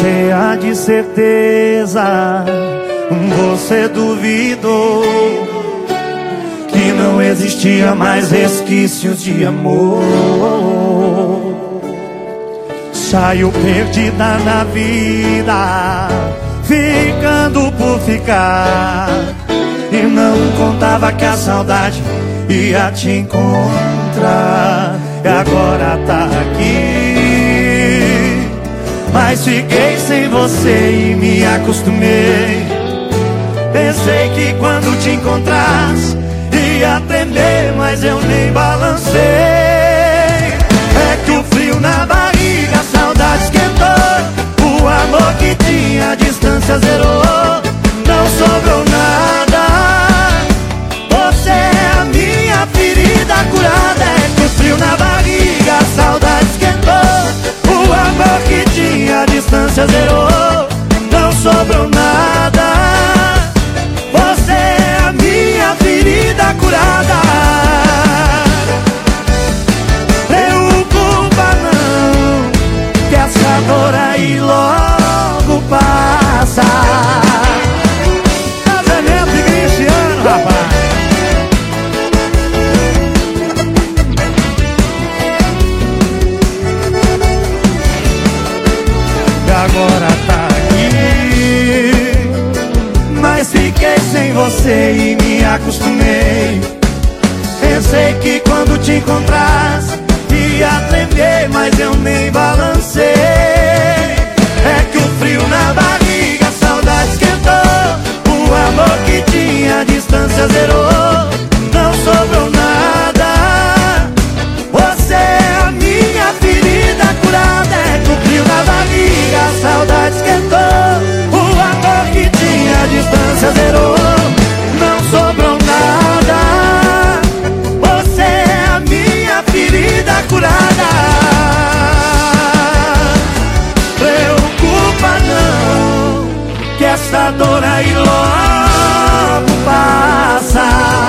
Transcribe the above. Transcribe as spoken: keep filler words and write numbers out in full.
cheia de certeza, você duvidou que não existia mais resquícios de amor. Saiu perdida na vida, ficando por ficar, e não contava que a saudade ia te encontrar. E agora tá aqui, mas fiquei sem você e me acostumei. Pensei que quando te encontrasse ia tremer, mas eu nem balancei. É que o frio na barriga, a saudade esquentou, o amor que tinha, a distância zerou. Não sobrou nada, você é a minha ferida curada. É que o frio na barriga, a saudade esquentou, o amor que tinha, a distância zerou. Não sobrou nada, você é a minha ferida curada. Preocupa não, que essa dor aí logo passa. Casamento de Cristiano, rapaz. E agora tá aqui, mas fiquei sem você e me acostumei. Pensei que quando te encontrasse ia tremer, mas eu nem balancei. É que o frio na barriga, a saudade esquentou, o amor que tinha, a distância zerou. Não sobrou nada, você é a minha ferida curada. É que o frio na barriga, a saudade esquentou, o amor que tinha, a distância zerou. Não sobrou nada, você é a minha ferida curada. Preocupa não, que essa dor aí logo passa.